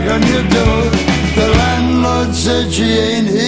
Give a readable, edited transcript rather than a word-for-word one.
knock on your door. The landlord said she ain't